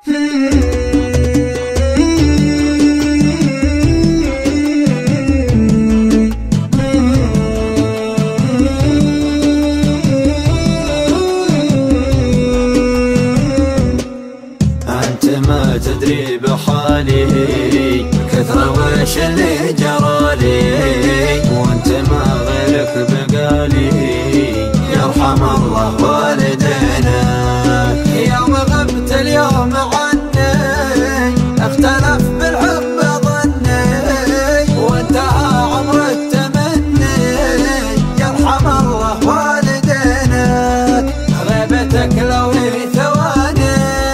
ما تدري بحالي كثر وش اللي جرالي، وانت ما غيرك بقالي يرحم الله والدينا. يوم غبت اليوم عني اختلف بالحب ظني، وانتهى عمر التمني يرحم الله والدينا. غيبتك لو هي ثواني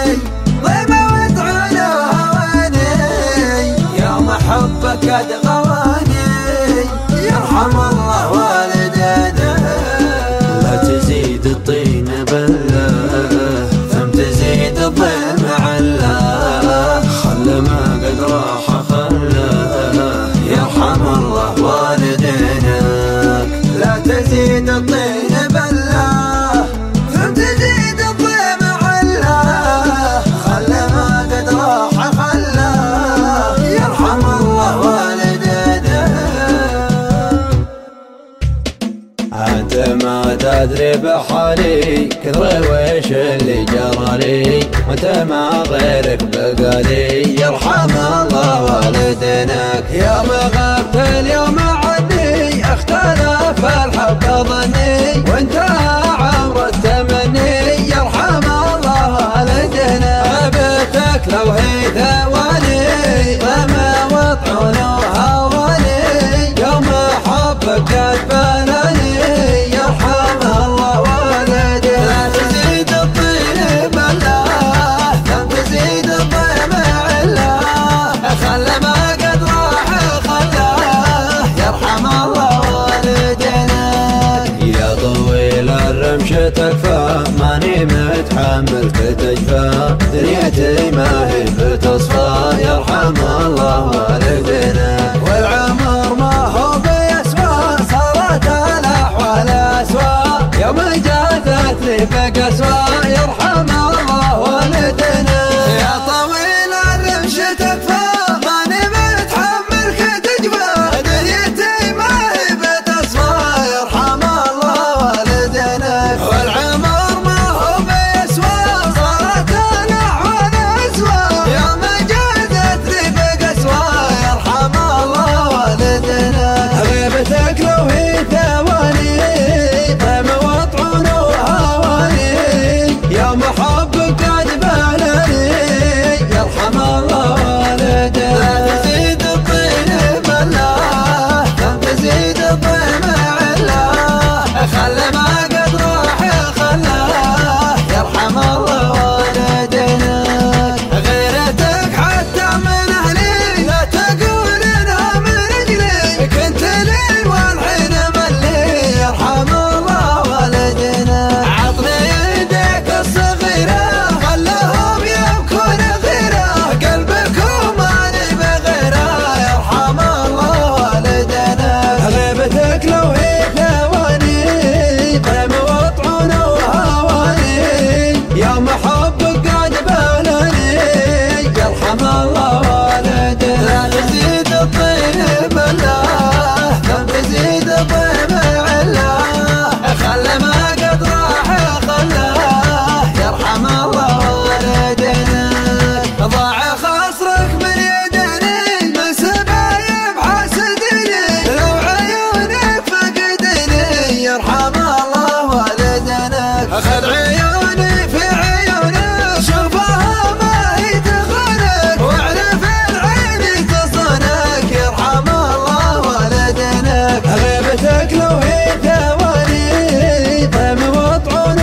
حبك قد غواني يرحم الله والدينا. لا تزيد الطين بله ثم تزيد الضيم عله، خل ما قد راح خله يرحم الله والدينا. لا تزيد الطين بله ثم تزيد الضيم عله، خل ما قد راح خله يرحم الله والدينا. انت ما تدري بحالي كثر وش اللي جرالي، وانت ما غيرك بقالي يرحم الله والدينك. يوم غبت اليوم عني اختلف الحب ظني، وانتهى عمر التمني يرحم الله والدينا. غيبتك لو هي ثواني ضيمة وطعون وهواني، يوم حبك قد بلاني يرحم الله والدينا. لا تزيد الطين بله ثم تزيد الضيم عله، خل ما قد راح خله يرحم الله والدينا. يا طويل الرمش تكفى ماني متحمل كتجفى، دنيتي ما هي بتصفى يرحم الله والدينا. والعمر ما هو بيسوى صارت الاحوال اسوى، يوم جازت لي بقسوى يرحم الله والدينا. يا طويل الرمش تكفى ماني متحمل كتجفى، دنيتي ما هي بتصفى يرحم الله والدينا. والعمر ما هو بيسوى صارت الاحوال اسوى، يوم جازت لي بقسوى يرحم الله والدينا. غيبتك لو هي ثواني ضيم وطعون وهواني، يوم حبك قد بلاني يرحم الله والدينا. لا تزيد الطين بله ثم تزيد الضيم عله، خل ما قد راح خله يرحم الله والدينا. غيرتك حتى من اهلي لا تقول انها من رجلي، كنت لي والحين ملي يرحم الله والدينا. عطني يديك الصغيره خلهم يبكون غيره، قلبكم ماني بغيره يرحم الله والدينا. غيبتك لو هي ثواني ضيم وطعون وهواني، يوم حبك قد بلاني يرحم الله والدينا. لا تزيد الطين بله ثم تزيد الضيم عله، خل ما قد راح خله يرحم الله والدينا. ضاع خصرك من يدني من سبايب حاسدني، لو عيونك فقدني يرحم الله والدينا. خذ عيوني في عيونك شوفها ما هي تخونك، واعرف العين تصونك يرحم الله والدينا. غيبتك لو هي ثواني ضيم وطعون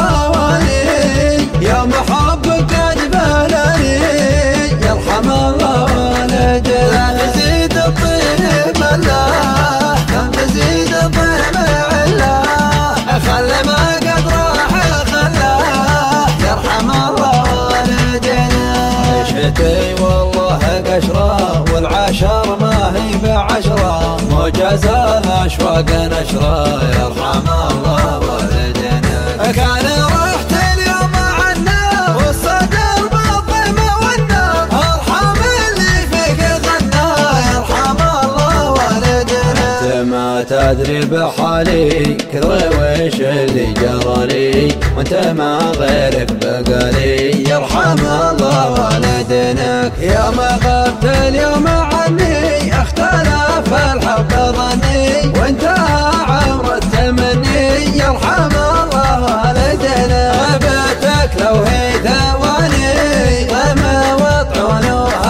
وهواني، يوم حبك قد بلاني يرحم الله والدينا. لا تزيد الطين بله ثم تزيد الضيم عله، خل ما قد راح خله يرحم الله والدينا. عيشتي والله قشره والعشر ما هي بعشره، موجز الاشواق نشره يرحم الله والدينا. كان رحت اليوم عنا والصدر بالضيم تدري بحالي كثر وش اللي جرالي وانت ما غيرك بقالي يرحم الله والدينك. يوم غبت اليوم عني اختلف الحب ظني وانت عمر التمني يرحم الله والدينك. غيبتك لو هي ثواني غم وطعون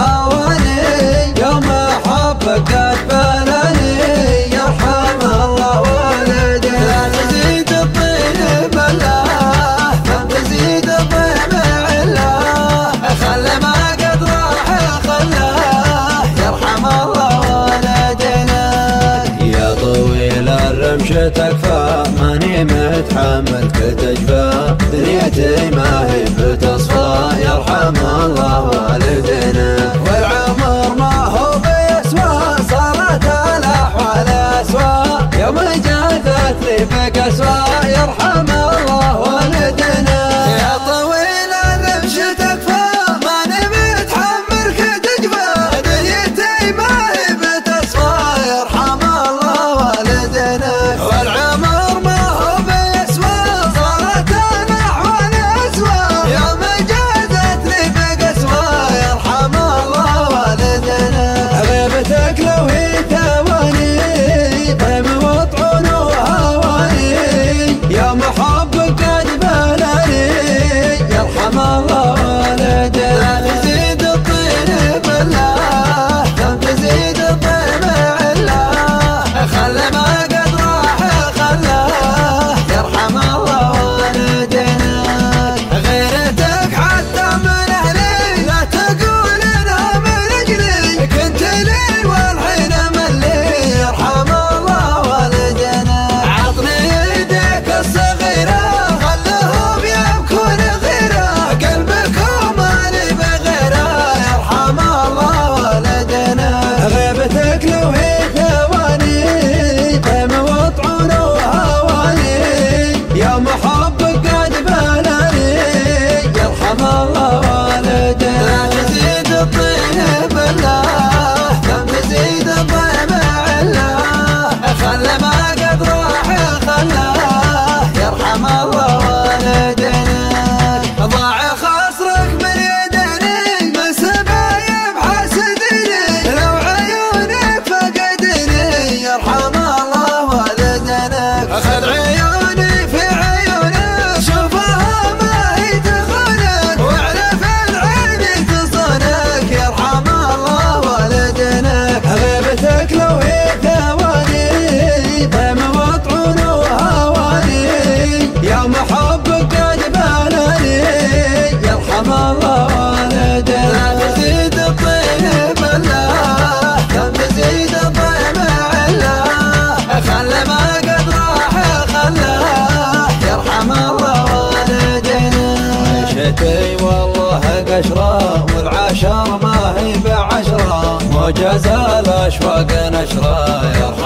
وهواني يوم حبك قد بلاني يرحم الله والدينك. لا تزيد الطين بالله لم تزيد الطين بالله خل ما قد راح خلاه يرحم الله والدينك. يا طويل الرمش تكفى ماني متحمل كتجفى دنيتي ما هي بتصفى يرحم الله والدينك. والعمر ما هو بيسوى صارت الاحوال اسوى يوم جازت لي بقسوى يرحم الله والدينك. يا طويل الرمش تكفى ماني متحمل كتجفى دنيتي ما هي بتصفى يرحم الله والدينك. والعمر ما هو بيسوى صارت الاحوال اسوى يوم جازت لي بقسوى يرحم الله والدينك. غيبتك لو هي ثواني قيم وطعون وهواني يوم حبك قد بلاني يرحم الله والدينك. لا تزيد الطين بالله لم تزيد الطين بالله خل ما قد راح خلاه يرحم الله والدينك. غيرتك حتى من اهلي لا تقول انها من اجلي كنت لي والحين ملي يرحم الله والدينك. عطني يديك الصغيره خلهم يبكون غيره قلبكم مالي بغيره يرحم الله والدينك. غيبتك لو هي ثواني قيم وطعون وهواني يوم حبك قد بلاني يرحم الله والدينك. لا تزيد الطين بالله لم تزيد الطين بالله خل ما قد راح خلاه يرحم الله والدينك. ضاع خصرك من يدني من سبايب حاسدني لو عيونك فقدني يرحم الله والدينك. اخذ عيوني في عيونك شوفها ما هي تخونك واعرف العين تصونك يرحم الله والدينك. غيبتك لو هي ثواني قيم وطعون وهواني يوم حبك قد بلاني يرحم الله والدينك. لا تزيد الطين بالله لم تزيد الطين بالله خل ما قد راح خلاه يرحم الله والدينك. عيشتي والله قشرة والعشر ما هي بعشرة موجز الاشواق نشرة يرحم